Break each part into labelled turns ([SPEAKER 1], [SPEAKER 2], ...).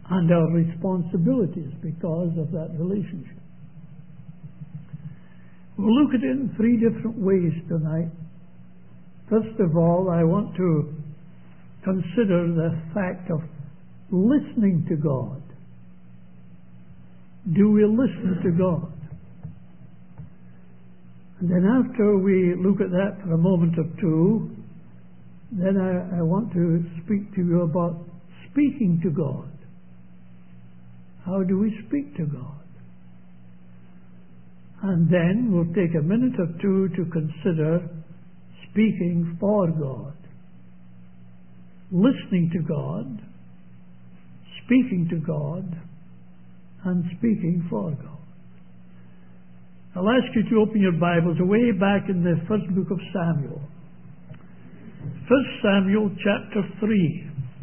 [SPEAKER 1] and our responsibilities because of that relationship. We'll look at it in three different ways tonight. First of all, I want to consider the fact of listening to God. Do we listen to God? And then after we look at that for a moment or two, then I want to speak to you about speaking to God. How do we speak to God? And then we'll take a minute or two to consider speaking for God. Listening to God, speaking to God, and speaking for God. I'll ask you to open your Bibles way back in the first book of Samuel. 1 Samuel chapter 3.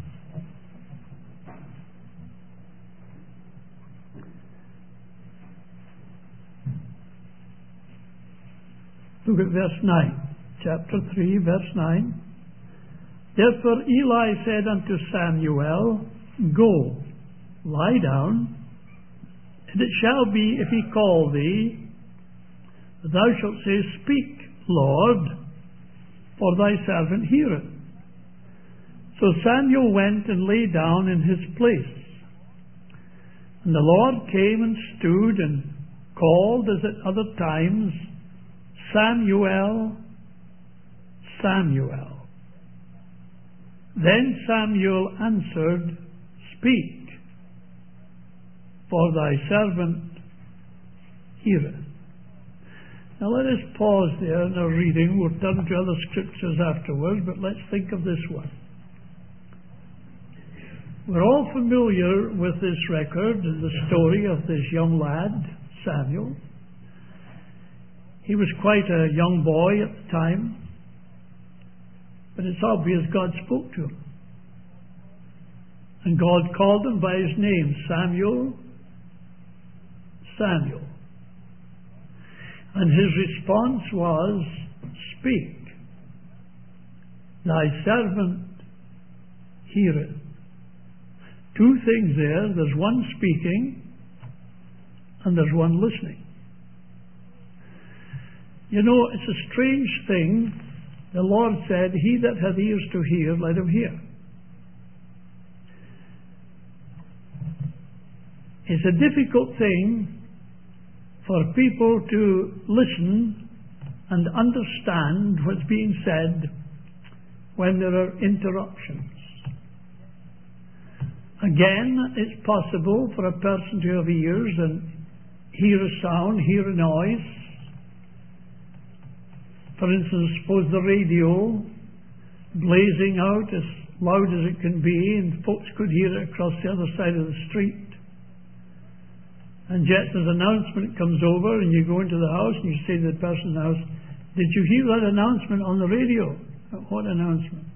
[SPEAKER 1] Look at verse 9. Chapter 3, verse 9. Therefore Eli said unto Samuel, Go, lie down, and it shall be, if he call thee, that thou shalt say, Speak, Lord, for thy servant heareth. So Samuel went and lay down in his place. And the Lord came and stood and called, as at other times, Samuel, Samuel. Then Samuel answered, Speak, for thy servant heareth. Now let us pause there in our reading. We'll turn to other scriptures afterwards, but let's think of this one. We're all familiar with this record, the story of this young lad, Samuel. He was quite a young boy at the time, but it's obvious God spoke to him. And God called him by his name, Samuel, Samuel. And his response was, Speak, thy servant heareth. Two things there. There's one speaking and there's one listening. You know, it's a strange thing. The Lord said, He that hath ears to hear, let him hear. It's a difficult thing for people to listen and understand what's being said when there are interruptions. Again, it's possible for a person to have ears and hear a sound, hear a noise. For instance, suppose the radio blazing out as loud as it can be, and folks could hear it across the other side of the street. And yet an announcement comes over, and you go into the house and you say to the person in the house, Did you hear that announcement on the radio? What announcement?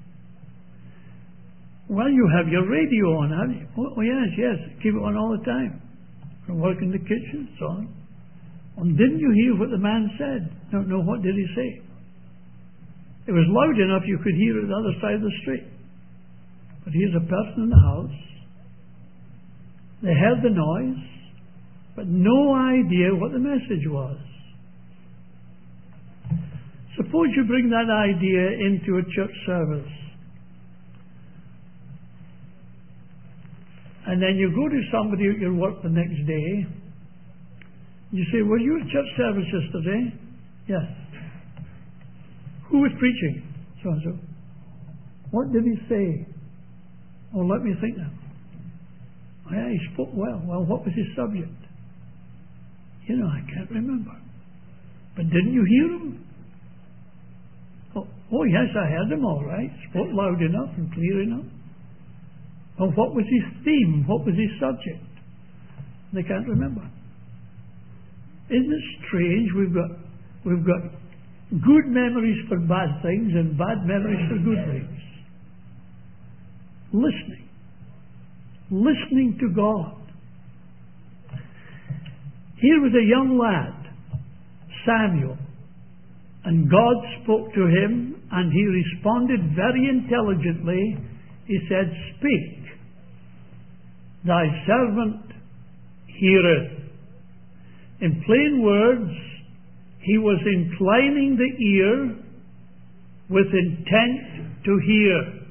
[SPEAKER 1] Well, you have your radio on, have you? Oh, yes. Keep it on all the time. I work in the kitchen, so on. And didn't you hear what the man said? No, what did he say? It was loud enough you could hear it the other side of the street. But here's a person in the house. They heard the noise, but no idea what the message was. Suppose you bring that idea into a church service. And then you go to somebody at your work the next day. You say, Were you at church service yesterday? Yes. Who was preaching? So-and-so. What did he say? Oh, let me think now. Oh, yeah, he spoke well. Well, what was his subject? I can't remember. But didn't you hear him? Oh, yes, I heard him all right. Spoke loud enough and clear enough. Well, what was his theme? What was his subject? They can't remember. Isn't it strange? We've got good memories for bad things and bad memories for good things. Listening to God. Here was a young lad, Samuel, and God spoke to him, and he responded very intelligently. He said, Speak, Thy servant heareth. In plain words, he was inclining the ear with intent to hear,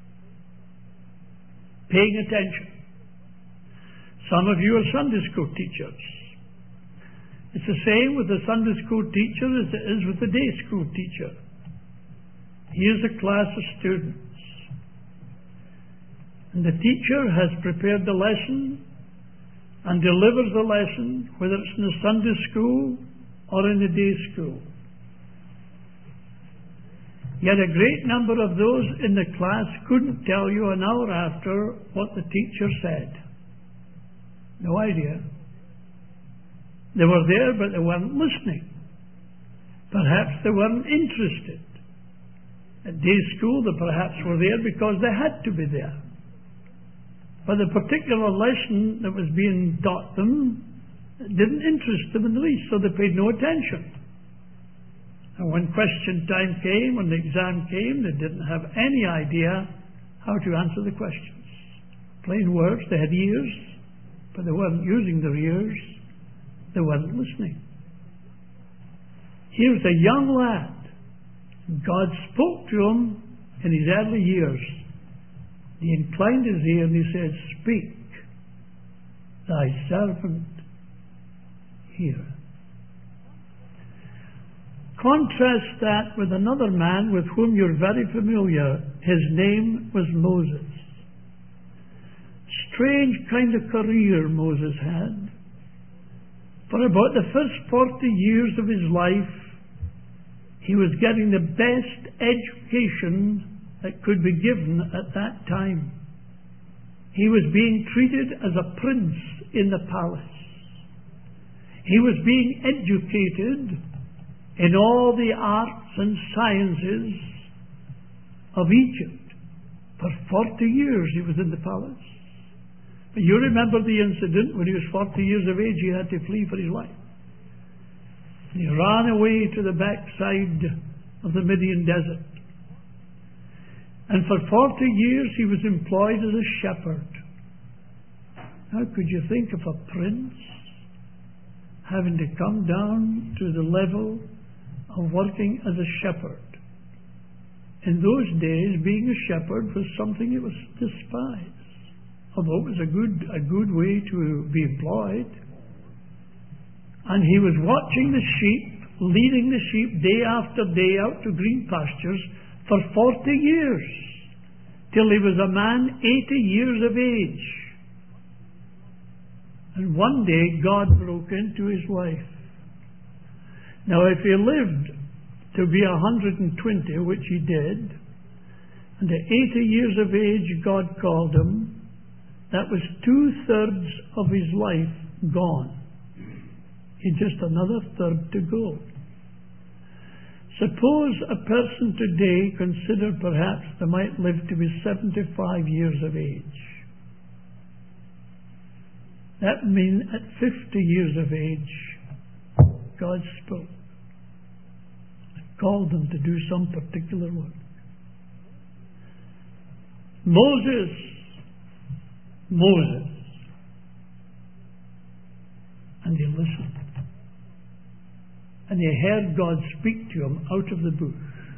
[SPEAKER 1] paying attention. Some of you are Sunday school teachers. It's the same with the Sunday school teacher as it is with the day school teacher. Here's a class of students. And the teacher has prepared the lesson and delivers the lesson, whether it's in the Sunday school or in the day school. Yet a great number of those in the class couldn't tell you an hour after what the teacher said. No idea. They were there, but they weren't listening. Perhaps they weren't interested. At day school, they perhaps were there because they had to be there. But the particular lesson that was being taught them didn't interest them in the least, so they paid no attention. And when question time came, when the exam came, they didn't have any idea how to answer the questions. Plain words, they had ears, but they weren't using their ears. They weren't listening. He was a young lad. God spoke to him in his early years. He inclined his ear and he said, "Speak, thy servant heareth." Contrast that with another man with whom you're very familiar. His name was Moses. Strange kind of career Moses had. For about the first 40 years of his life, he was getting the best education that could be given at that time. He was being treated as a prince in the palace. He was being educated in all the arts and sciences of Egypt. For 40 years he was in the palace. But you remember the incident when he was 40 years of age, he had to flee for his life. And he ran away to the backside of the Midian desert. And for 40 years he was employed as a shepherd. How could you think of a prince having to come down to the level of working as a shepherd? In those days, being a shepherd was something that was despised. Although it was a good way to be employed. And he was watching the sheep, leading the sheep day after day out to green pastures for 40 years, till he was a man 80 years of age. And one day God broke into his life. Now if he lived to be 120, which he did, and at 80 years of age God called him, that was 2/3 of his life gone. He had just another third to go. Suppose a person today considered perhaps they might live to be 75 years of age. That means at 50 years of age, God spoke and called them to do some particular work. Moses, and he listened. And he heard God speak to him out of the bush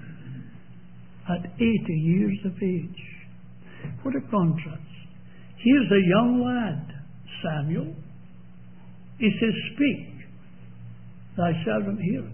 [SPEAKER 1] at 80 years of age. What a contrast. Here's a young lad, Samuel. He says, "Speak, thy servant heareth."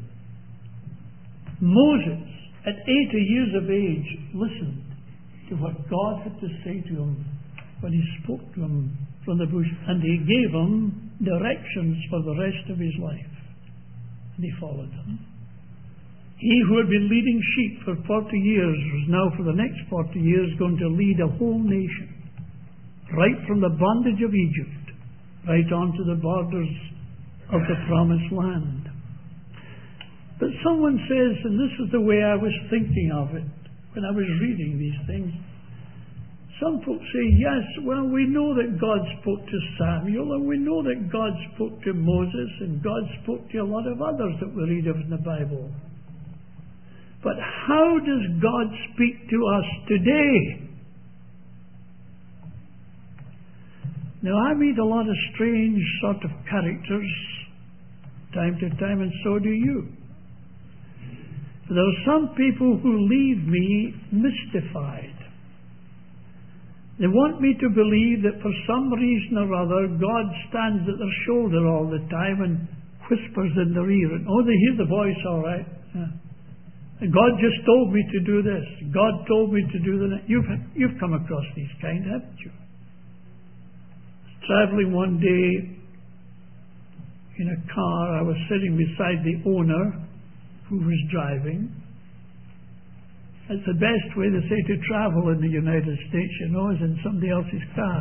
[SPEAKER 1] Moses, at 80 years of age, listened to what God had to say to him when he spoke to him from the bush, and he gave him directions for the rest of his life. And he followed them. He who had been leading sheep for 40 years was now for the next 40 years going to lead a whole nation, right from the bondage of Egypt, right on to the borders of the promised land. But someone says, and this is the way I was thinking of it when I was reading these things, some folks say, yes, well, we know that God spoke to Samuel, and we know that God spoke to Moses, and God spoke to a lot of others that we read of in the Bible. But how does God speak to us today? Now, I meet a lot of strange sort of characters time to time, and so do you. There are some people who leave me mystified. They want me to believe that for some reason or other, God stands at their shoulder all the time and whispers in their ear. And, oh, they hear the voice all right. Yeah. And God just told me to do this. God told me to do that. You've come across these kind, haven't you? Traveling one day in a car, I was sitting beside the owner who was driving. It's the best way they say to travel in the United States, you know, is in somebody else's car.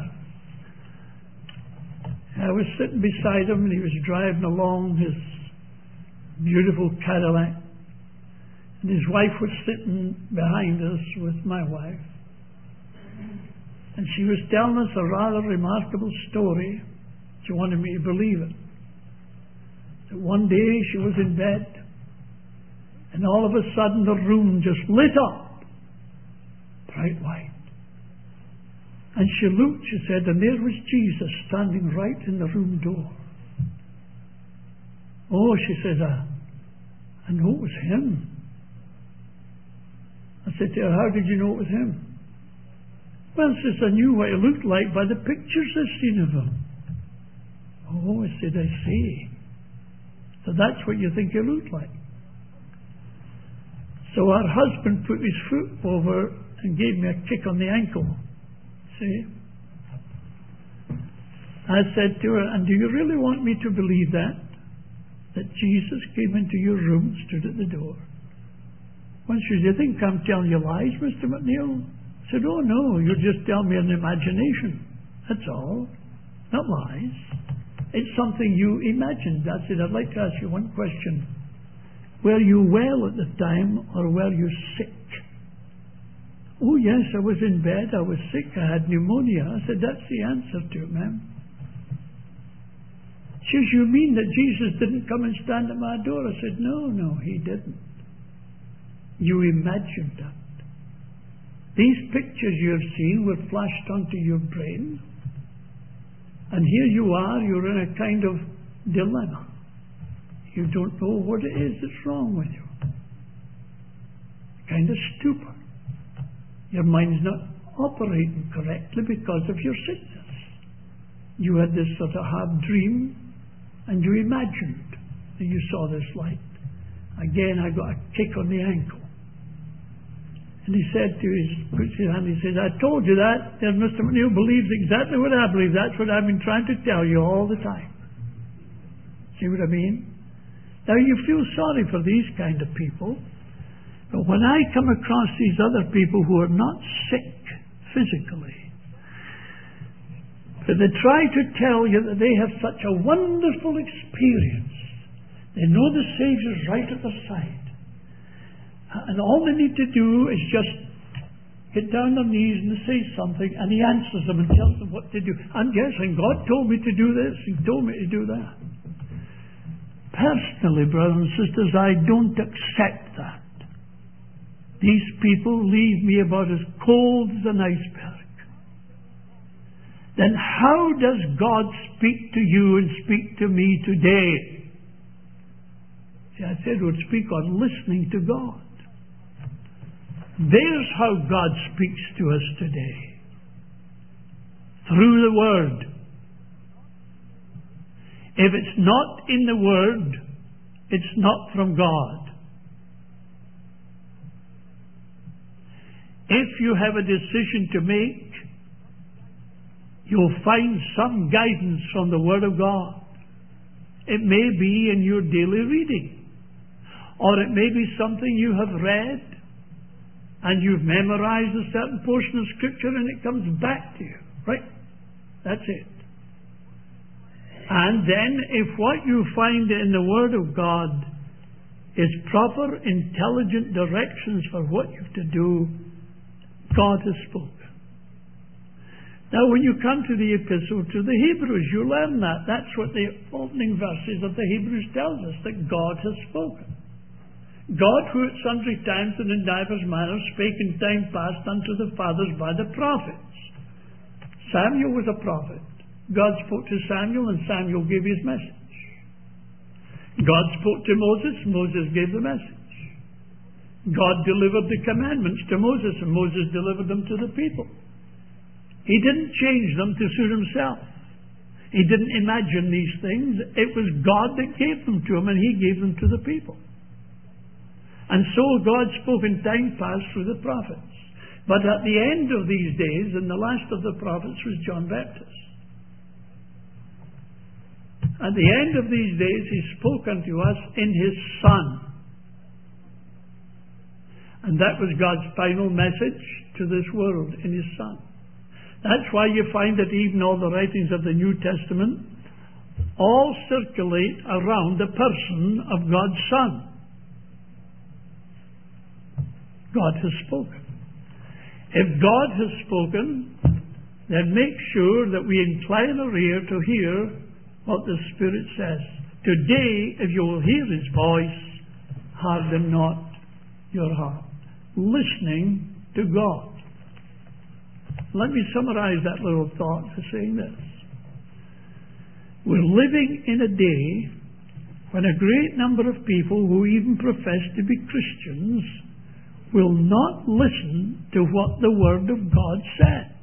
[SPEAKER 1] I was sitting beside him and he was driving along his beautiful Cadillac. And his wife was sitting behind us with my wife. And she was telling us a rather remarkable story. She wanted me to believe it. That one day she was in bed, and all of a sudden the room just lit up, bright white. And she looked, she said, and there was Jesus standing right in the room door. Oh, she said, I know it was him. I said to her, how did you know it was him? Well, sis, I knew what he looked like by the pictures I've seen of him. Oh, I said, I see. So that's what you think he looked like. So our husband put his foot over and gave me a kick on the ankle. See? I said to her, and do you really want me to believe that? That Jesus came into your room, stood at the door? Well, she said, do you think I'm telling you lies, Mr. McNeil? I said, oh no, you're just telling me an imagination. That's all. Not lies. It's something you imagined. I said, I'd like to ask you one question. Were you well at the time, or were you sick? Oh yes, I was in bed, I was sick, I had pneumonia. I said, that's the answer to it, ma'am. She says, you mean that Jesus didn't come and stand at my door? I said, no, he didn't. You imagined that. These pictures you've seen were flashed onto your brain. And here you are, you're in a kind of dilemma. You don't know what it is that's wrong with you. Kind of stupor. Your mind's not operating correctly because of your sickness. You had this sort of half dream, and you imagined that you saw this light. Again, I got a kick on the ankle. And he said to puts his hand, he says, I told you that, and Mr. McNeil believes exactly what I believe. That's what I've been trying to tell you all the time. See what I mean? Now you feel sorry for these kind of people, but when I come across these other people who are not sick physically, but they try to tell you that they have such a wonderful experience, they know the Saviour's right at their side, and all they need to do is just get down on their knees and say something, and He answers them and tells them what to do. And yes, and God told me to do this, He told me to do that. Personally, brothers and sisters, I don't accept that. These people leave me about as cold as an iceberg. Then how does God speak to you and speak to me today? See, I said we'd speak on listening to God. There's how God speaks to us today. Through the Word. If it's not in the Word, it's not from God. If you have a decision to make, you'll find some guidance from the Word of God. It may be in your daily reading, or it may be something you have read, and you've memorized a certain portion of Scripture and it comes back to you. Right? That's it. And then if what you find in the Word of God is proper, intelligent directions for what you have to do, God has spoken. Now when you come to the Epistle to the Hebrews, you learn that. That's what the opening verses of the Hebrews tells us, that God has spoken. God, who at sundry times and in divers manners spake in time past unto the fathers by the prophets. Samuel was a prophet. God spoke to Samuel, and Samuel gave his message. God spoke to Moses, Moses gave the message. God delivered the commandments to Moses, and Moses delivered them to the people. He didn't change them to suit himself. He didn't imagine these things. It was God that gave them to him, and he gave them to the people. And so God spoke in time past through the prophets. But at the end of these days, and the last of the prophets was John Baptist. At the end of these days, he spoke unto us in his Son. And that was God's final message to this world in his Son. That's why you find that even all the writings of the New Testament all circulate around the person of God's Son. God has spoken. If God has spoken, then make sure that we incline our ear to hear what the Spirit says. Today, if you will hear his voice, harden not your heart. Listening to God. Let me summarize that little thought by saying this. We're living in a day when a great number of people who even profess to be Christians will not listen to what the Word of God says.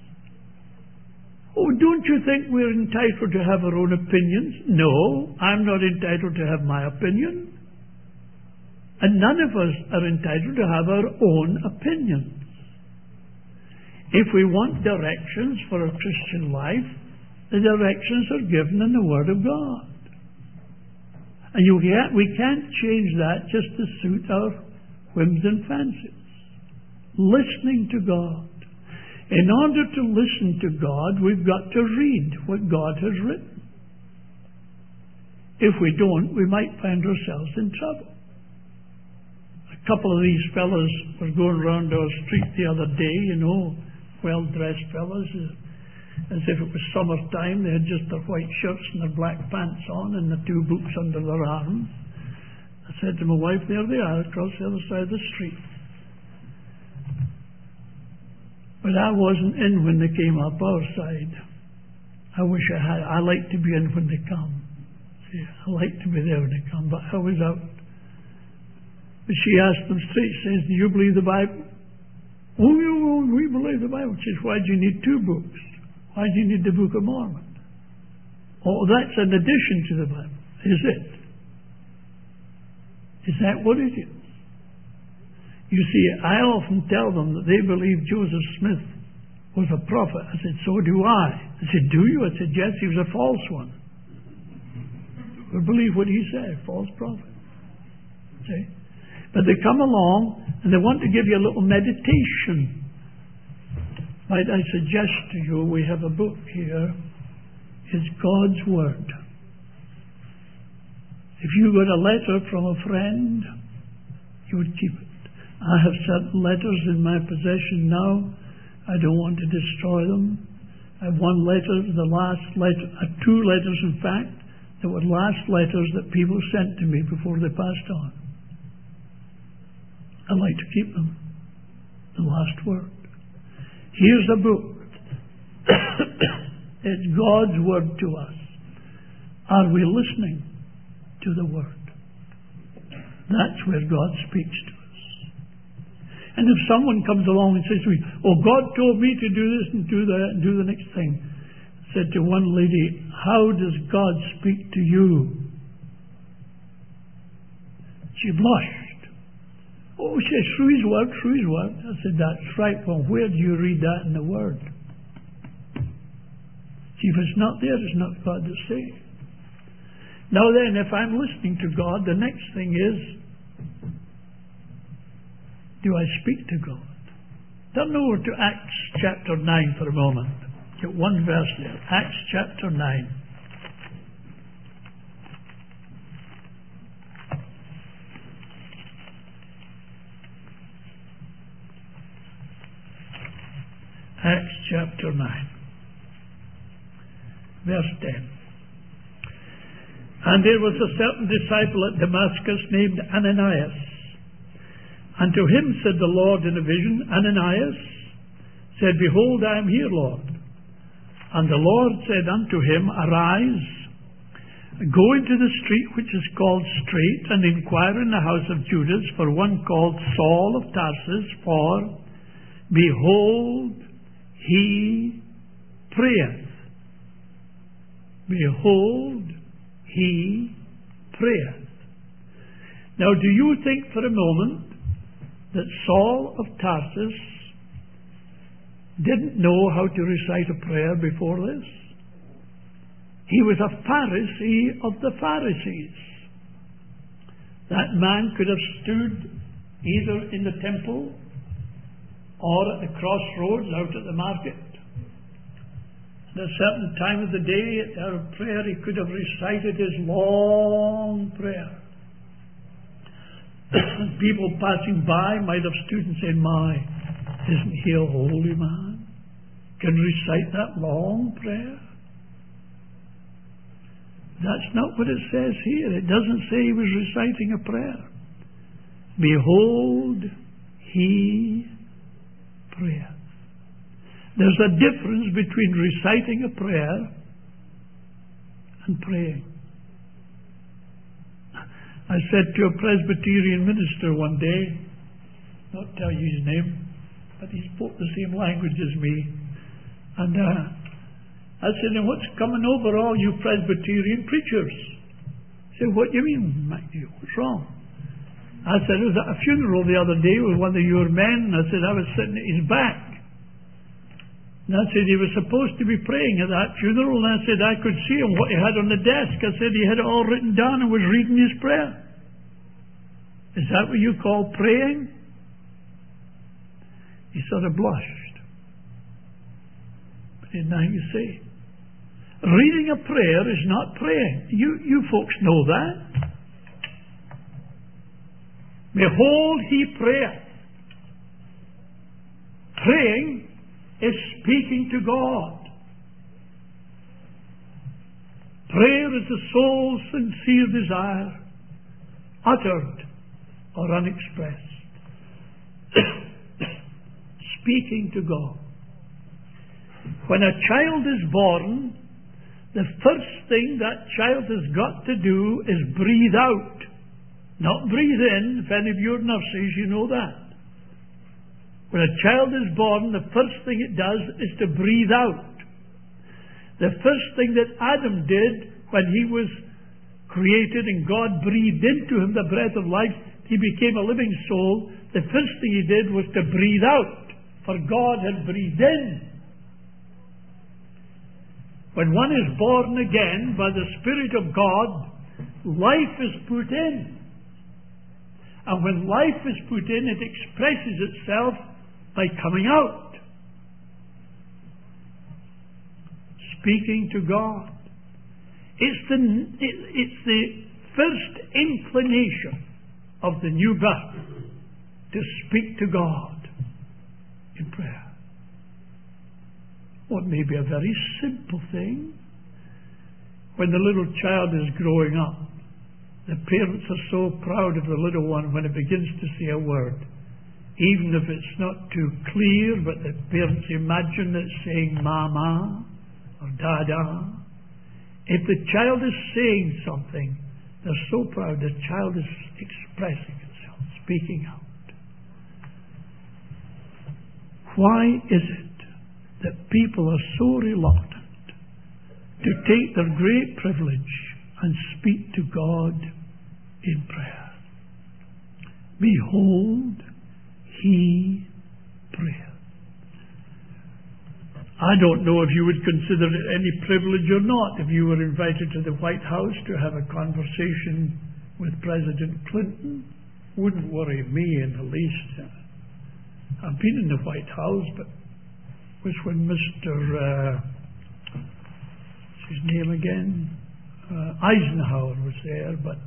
[SPEAKER 1] Oh, don't you think we're entitled to have our own opinions? No, I'm not entitled to have my opinion. And none of us are entitled to have our own opinions. If we want directions for a Christian life, the directions are given in the Word of God. And we can't change that just to suit our whims and fancies. Listening to God. In order to listen to God, we've got to read what God has written. If we don't, we might find ourselves in trouble. A couple of these fellows were going around our street the other day, well-dressed fellows, as if it was summertime. They had just their white shirts and their black pants on and the two books under their arms. I said to my wife, there they are, across the other side of the street. But I wasn't in when they came up our side. I wish I had. I like to be in when they come. See, I like to be there when they come, but I was out. But she asked them straight, says, do you believe the Bible? Oh, yeah, we believe the Bible. She says, why do you need two books? Why do you need the Book of Mormon? Oh, that's an addition to the Bible. Is it? Is that what it is? You see, I often tell them that they believe Joseph Smith was a prophet. I said, so do I. I said, do you? I said, yes, he was a false one. We believe what he said, false prophet. See? But they come along and they want to give you a little meditation. Might I suggest to you, we have a book here. It's God's Word. If you got a letter from a friend, you would keep it. I have certain letters in my possession now. I don't want to destroy them. I have one letter, the last letter, two letters in fact, that were last letters that people sent to me before they passed on. I like to keep them. The last word. Here's a book. It's God's Word to us. Are we listening to the Word? That's where God speaks to us. And if someone comes along and says to me, oh, God told me to do this and do that and do the next thing. I said to one lady, how does God speak to you? She blushed. Oh, she said, through His Word, through His Word. I said, that's right. Well, where do you read that in the Word? See, if it's not there, it's not God to say. Now then, if I'm listening to God, the next thing is, do I speak to God? Turn over to Acts chapter 9 for a moment. Get one verse there. Acts chapter 9. Acts chapter 9. Verse 10. And there was a certain disciple at Damascus named Ananias. And to him said the Lord in a vision, Ananias. Said, behold, I am here, Lord. And the Lord said unto him, Arise, go into the street which is called Straight, and inquire in the house of Judas for one called Saul of Tarsus, for, behold, he prayeth. Behold, he prayeth. Now, do you think for a moment that Saul of Tarsus didn't know how to recite a prayer before this? He was a Pharisee of the Pharisees. That man could have stood either in the temple or at the crossroads out at the market. At a certain time of the day, at our prayer, he could have recited his long prayer. People passing by might have stood and said, My, isn't he a holy man? Can recite that long prayer? That's not what it says here. It doesn't say he was reciting a prayer. Behold, he prayeth. There's a difference between reciting a prayer and praying. I said to a Presbyterian minister one day, not tell you his name, but he spoke the same language as me, and I said, and what's coming over all you Presbyterian preachers? He said, what do you mean, Matthew? What's wrong? I said, I was at a funeral the other day with one of your men, and I said, I was sitting at his back. And I said, he was supposed to be praying at that funeral, and I said, I could see him, what he had on the desk. I said, he had it all written down and was reading his prayer. Is that what you call praying? He sort of blushed. But he didn't know how to say. Reading a prayer is not praying. You folks know that. Behold, he prayeth. Praying is speaking to God. Prayer is the soul's sincere desire, uttered or unexpressed. Speaking to God. When a child is born, the first thing that child has got to do is breathe out, not breathe in. If any of your nurses, you know that. When a child is born, the first thing it does is to breathe out. The first thing that Adam did when he was created and God breathed into him the breath of life, he became a living soul. The first thing he did was to breathe out, for God had breathed in. When one is born again by the Spirit of God, life is put in. And when life is put in, it expresses itself by coming out. Speaking to God. It's the first inclination of the new birth to speak to God in prayer. What may be a very simple thing. When the little child is growing up, the parents are so proud of the little one when it begins to say a word. Even if it's not too clear, but the parents imagine it saying mama or dada. If the child is saying something, they're so proud the child is expressing itself, speaking out. Why is it that people are so reluctant to take their great privilege and speak to God in prayer? Behold, he prayeth. I don't know if you would consider it any privilege or not if you were invited to the White House to have a conversation with President Clinton. Wouldn't worry me in the least. I've been in the White House, but it was when Mr. what's his name again? Eisenhower was there, but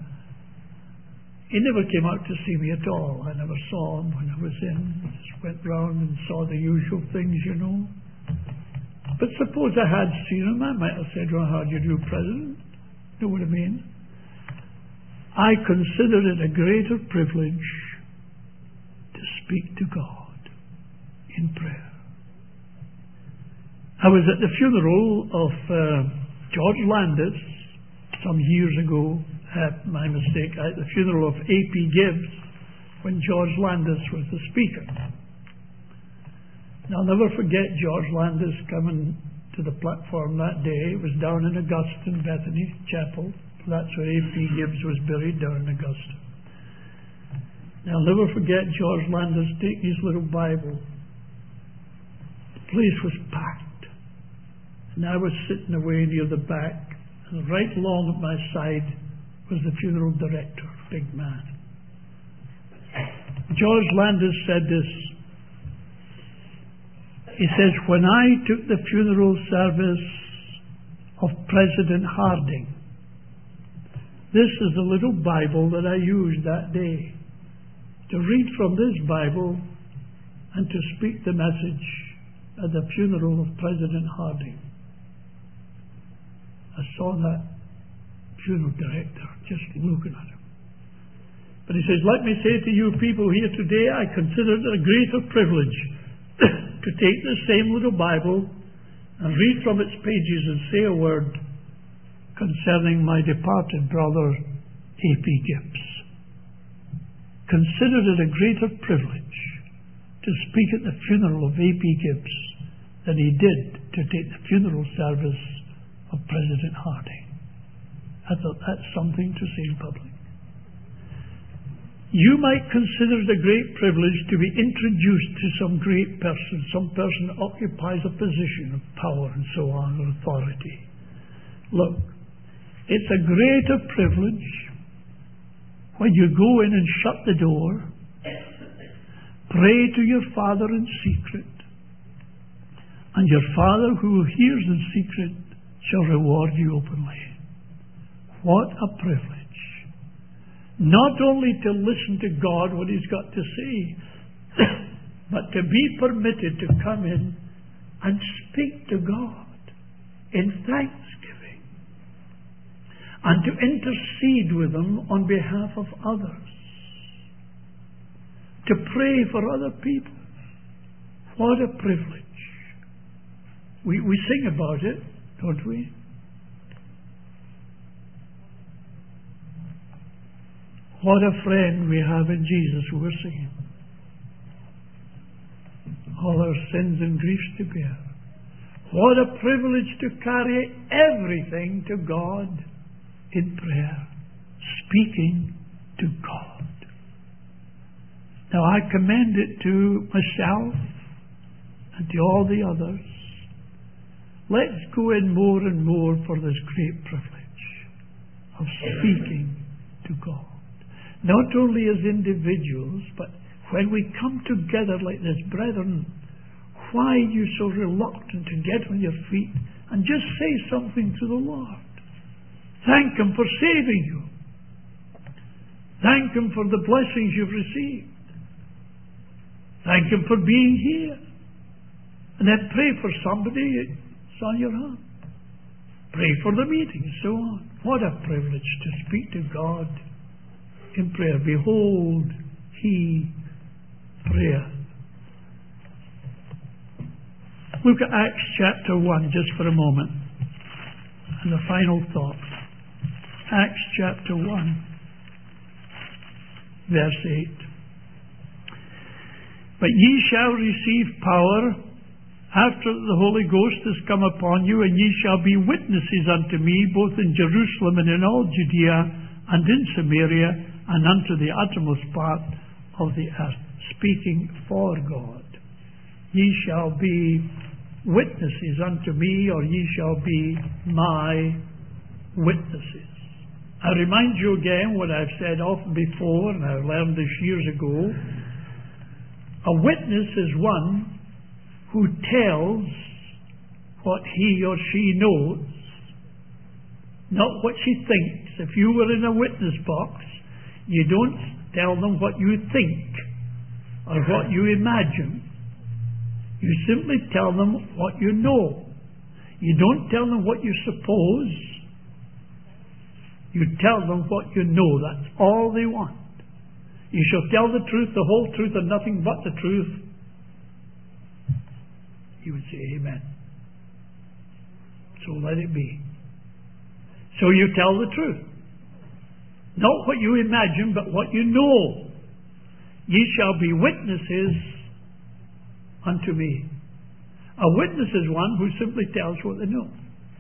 [SPEAKER 1] he never came out to see me at all. I never saw him when I was in. Just went round and saw the usual things, you know. But suppose I had seen him, I might have said, well, how do you do, President? Know what I mean? I consider it a greater privilege to speak to God in prayer. I was at the funeral of George Landis some years ago. My mistake. At the funeral of A.P. Gibbs when George Landis was the speaker. And I'll never forget George Landis coming to the platform that day. It was down in Augusta, Bethany Chapel. That's where A.P. Gibbs was buried, down in Augusta. And I'll never forget George Landis taking his little Bible. The place was packed. And I was sitting away near the back, and right along at my side was the funeral director, big man. George Landis said this. He says, when I took the funeral service of President Harding, this is the little Bible that I used that day to read from this Bible and to speak the message at the funeral of President Harding. I saw that funeral director just looking at him. But he says, let me say to you people here today, I consider it a greater privilege to take the same little Bible and read from its pages and say a word concerning my departed brother A.P. Gibbs. Consider it a greater privilege to speak at the funeral of A.P. Gibbs than he did to take the funeral service of President Harding. I thought that's something to say in public. You might consider it a great privilege to be introduced to some great person, some person that occupies a position of power and so on, or authority. Look, it's a greater privilege when you go in and shut the door, pray to your Father in secret, and your Father who hears in secret shall reward you openly. What a privilege. Not only to listen to God, what He's got to say, but to be permitted to come in and speak to God in thanksgiving and to intercede with Him on behalf of others, to pray for other people. What a privilege. We sing about it, don't we? What a friend we have in Jesus, who we're singing. All our sins and griefs to bear. What a privilege to carry everything to God in prayer, speaking to God. Now I commend it to myself and to all the others. Let's go in more and more for this great privilege of speaking to God. Not only as individuals, but when we come together like this, brethren, why are you so reluctant to get on your feet and just say something to the Lord? Thank Him for saving you. Thank Him for the blessings you've received. Thank Him for being here. And then pray for somebody. It's on your heart. Pray for the meeting and so on. What a privilege to speak to God in prayer. Behold, He prayeth. Look at Acts chapter 1 just for a moment. And the final thought. Acts chapter 1, verse 8. But ye shall receive power after the Holy Ghost is come upon you, and ye shall be witnesses unto me both in Jerusalem and in all Judea and in Samaria and unto the uttermost part of the earth. Speaking for God. Ye shall be witnesses unto me, or ye shall be my witnesses. I remind you again what I've said often before, and I learned this years ago. A witness is one who tells what he or she knows, not what she thinks. If you were in a witness box, you don't tell them what you think or what you imagine. You simply tell them what you know. You don't tell them what you suppose. You tell them what you know. That's all they want. You shall tell the truth, the whole truth, and nothing but the truth. You would say amen. So let it be. So you tell the truth. Not what you imagine, but what you know. Ye shall be witnesses unto me. A witness is one who simply tells what they know.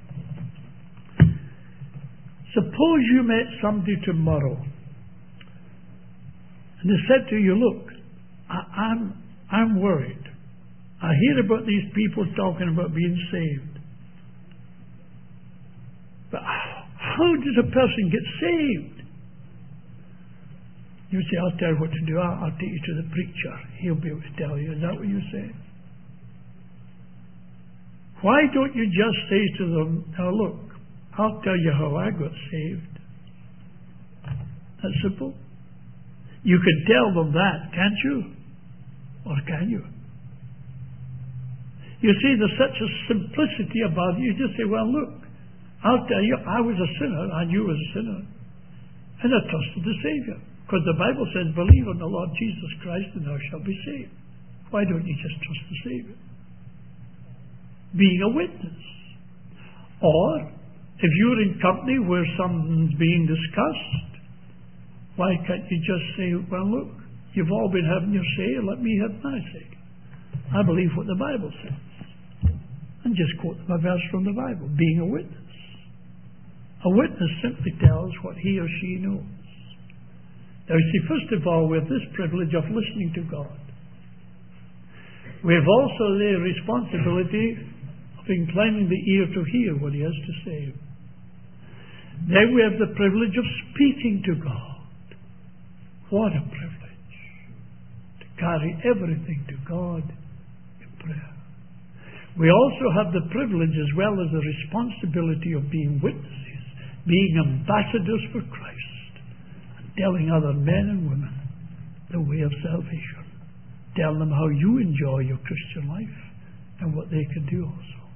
[SPEAKER 1] Suppose you met somebody tomorrow and they said to you, look, I'm worried. I hear about these people talking about being saved. But how does a person get saved? You say, I'll tell you what to do. I'll take you to the preacher. He'll be able to tell you. Is that what you say? Why don't you just say to them, now look, I'll tell you how I got saved. That's simple. You can tell them that, can't you? Or can you? You see, there's such a simplicity about it. You just say, well, look, I'll tell you, I was a sinner, and you was a sinner. And I trusted the Savior. Because the Bible says, believe on the Lord Jesus Christ and thou shalt be saved. Why don't you just trust the Savior? Being a witness. Or, if you're in company where something's being discussed, why can't you just say, well, look, you've all been having your say, let me have my say. I believe what the Bible says. And just quote them a verse from the Bible, being a witness. A witness simply tells what he or she knows. Now, you see, first of all, we have this privilege of listening to God. We have also the responsibility of inclining the ear to hear what He has to say. Then we have the privilege of speaking to God. What a privilege to carry everything to God in prayer. We also have the privilege as well as the responsibility of being witnesses, being ambassadors for Christ, telling other men and women the way of salvation. Tell them how you enjoy your Christian life and what they can do also.